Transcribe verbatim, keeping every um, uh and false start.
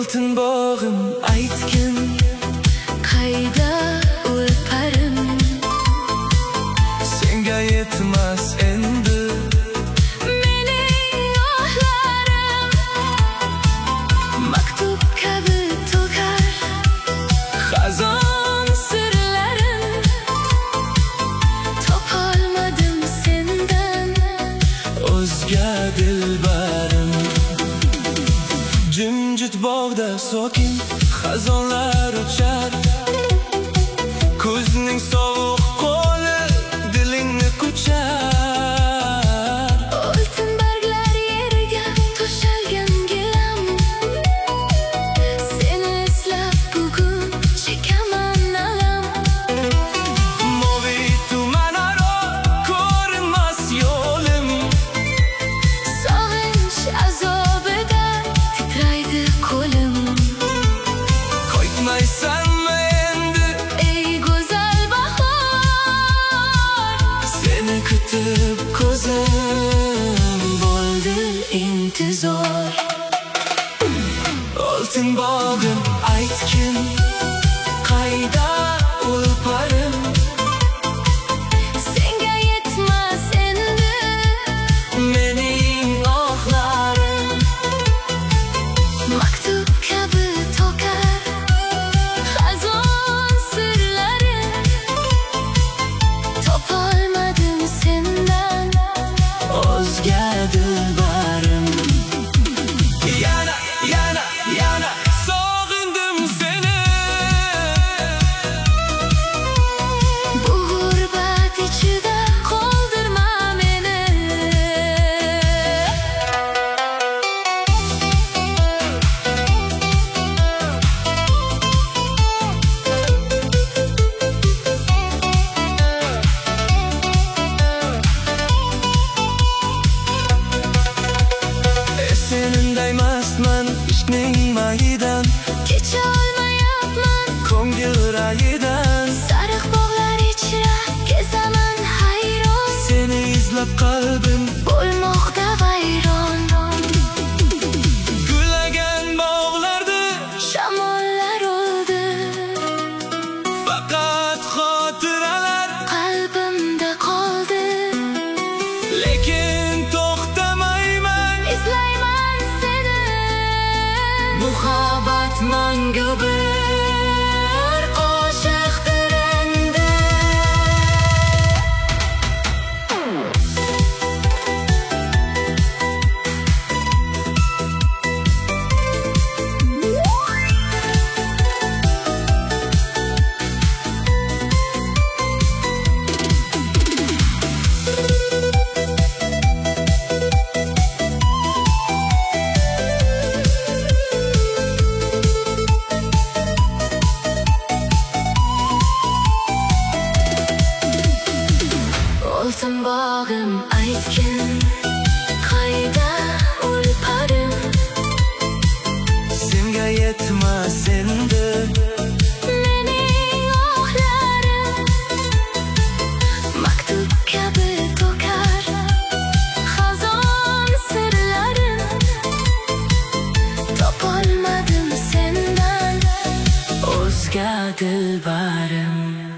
oltin bog'im aytgin, qayda o'lparim? Senga yetmas endi mening yo'llarim, maktub kabi to'kar xazon sirlarim. Topolmadim sendan o'zga dilbarim. Jimjit bog'da sokin xazonlar uchar, kuzning sovuq qo'li dilingni quchar. Oltin barglar yerga to'shalgan gilam, seni eslab bugun chekaman alam. Moviy tuman aro ko'rinmas yo'lim, Sog'inch azobida titraydi qo'lim. Qaytmaysanmi endi Ey go'zal bahor, seni kutib ko'zim bo'ldi intizor. Oltin bog'im aytgin, qayda o'lparim? senga yetmas endi Mening ohlarim maktub kabi to'kar xazon sirlarim. Topolmadim sendan o'zga dilbarim. Yana, yana, yana sog'indim seni. bu g'urbat ichida qoldirma meni. Esenimdaymasman ishqning mayidan, Kecha olmayapman ko'ngil rayidan. sariq bog'lar ichra kezaman hayron. Seni izlab qalbim Bo'lmoqda vayron, gullagan bog'larda shamollar oldi, faqat xotiralar. qalbimda qoldi. Lekin to'xtamayman, Izlayman seni, muhabbat mangu bir qo'shiqdir endi. oltin bog'im aytgin, qayda o'lparim? Senga yetmas endi Mening ohlarim maktub kabi to'kar xazon sirlarim. Topolmadim sendan o'zga dilbarim.